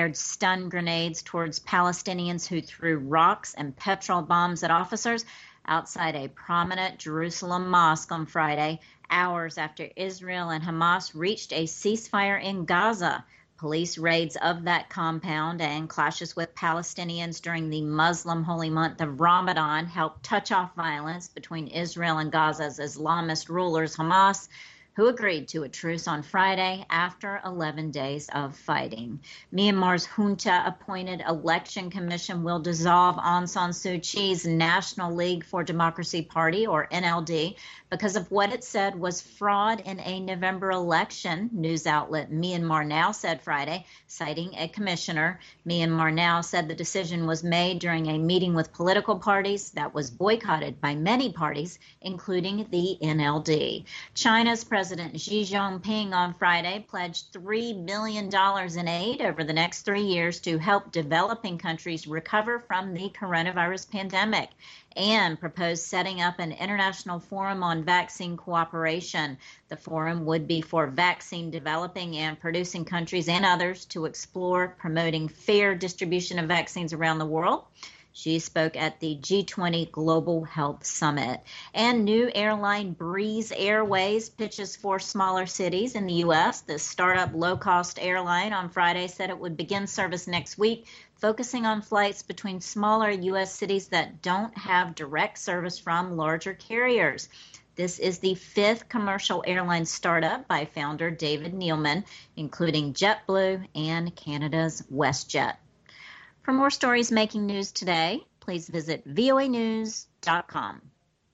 fired stun grenades towards Palestinians who threw rocks and petrol bombs at officers outside a prominent Jerusalem mosque on Friday, hours after Israel and Hamas reached a ceasefire in Gaza. Police raids of that compound and clashes with Palestinians during the Muslim holy month of Ramadan helped touch off violence between Israel and Gaza's Islamist rulers, Hamas, who agreed to a truce on Friday after 11 days of fighting. Myanmar's junta-appointed election commission will dissolve Aung San Suu Kyi's National League for Democracy Party, or NLD, because of what it said was fraud in a November election, news outlet Myanmar Now said Friday, citing a commissioner. Myanmar Now said the decision was made during a meeting with political parties that was boycotted by many parties, including the NLD. China's President Xi Jinping on Friday pledged $3 billion in aid over the next 3 years to help developing countries recover from the coronavirus pandemic, and proposed setting up an international forum on vaccine cooperation. The forum would be for vaccine developing and producing countries and others to explore promoting fair distribution of vaccines around the world. She spoke at the G20 Global Health Summit. And new airline Breeze Airways pitches for smaller cities in the U.S. The startup low-cost airline on Friday said it would begin service next week, focusing on flights between smaller U.S. cities that don't have direct service from larger carriers. This is the fifth commercial airline startup by founder David Neeleman, including JetBlue and Canada's WestJet. For more stories making news today, please visit voanews.com.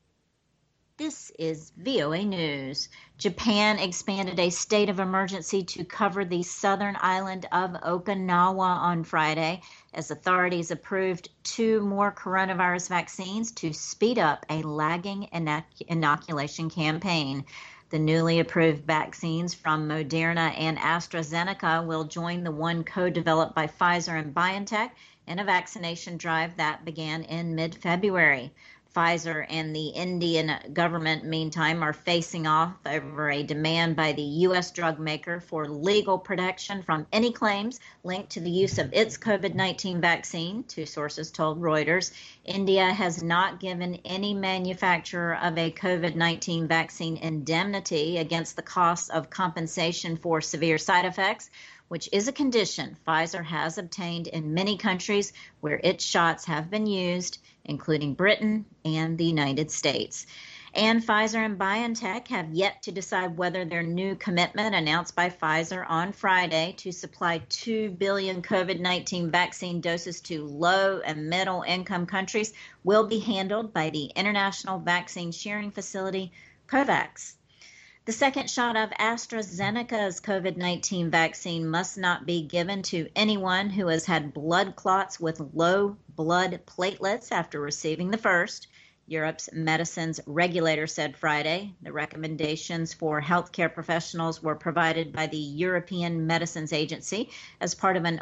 This is VOA News. Japan expanded a state of emergency to cover the southern island of Okinawa on Friday as authorities approved 2 more coronavirus vaccines to speed up a lagging inoculation campaign. The newly approved vaccines from Moderna and AstraZeneca will join the one co-developed by Pfizer and BioNTech in a vaccination drive that began in mid-February. Pfizer and the Indian government, meantime, are facing off over a demand by the U.S. drug maker for legal protection from any claims linked to the use of its COVID-19 vaccine, 2 sources told Reuters. India has not given any manufacturer of a COVID-19 vaccine indemnity against the costs of compensation for severe side effects, which is a condition Pfizer has obtained in many countries where its shots have been used, including Britain and the United States. And Pfizer and BioNTech have yet to decide whether their new commitment announced by Pfizer on Friday to supply 2 billion COVID-19 vaccine doses to low and middle income countries will be handled by the International Vaccine Sharing Facility, COVAX. The second shot of AstraZeneca's COVID-19 vaccine must not be given to anyone who has had blood clots with low blood platelets after receiving the first, Europe's medicines regulator said Friday. The recommendations for healthcare professionals were provided by the European Medicines Agency as part of an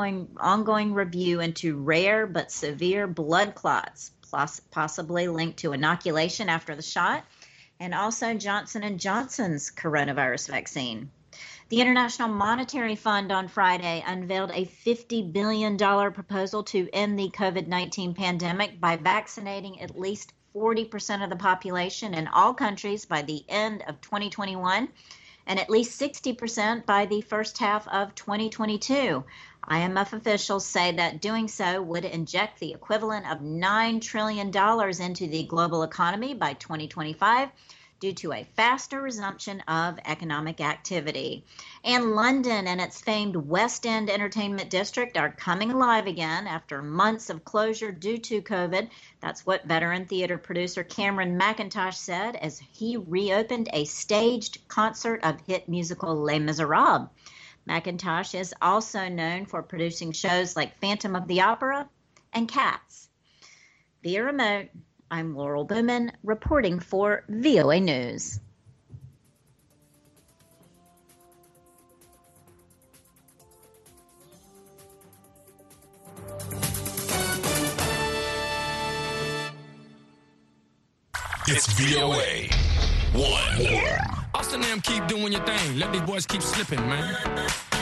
ongoing review into rare but severe blood clots, possibly linked to inoculation after the shot, and also Johnson & Johnson's coronavirus vaccine. The International Monetary Fund on Friday unveiled a $50 billion proposal to end the COVID-19 pandemic by vaccinating at least 40% of the population in all countries by the end of 2021 and at least 60% by the first half of 2022. IMF officials say that doing so would inject the equivalent of $9 trillion into the global economy by 2025 due to a faster resumption of economic activity. And London and its famed West End Entertainment District are coming alive again after months of closure due to COVID. That's what veteran theater producer Cameron McIntosh said as he reopened a staged concert of hit musical Les Miserables. McIntosh is also known for producing shows like Phantom of the Opera and Cats. Via remote, I'm Laurel Bowman reporting for VOA News. It's VOA 1. Austin and them keep doing your thing. Let these boys keep slipping, man.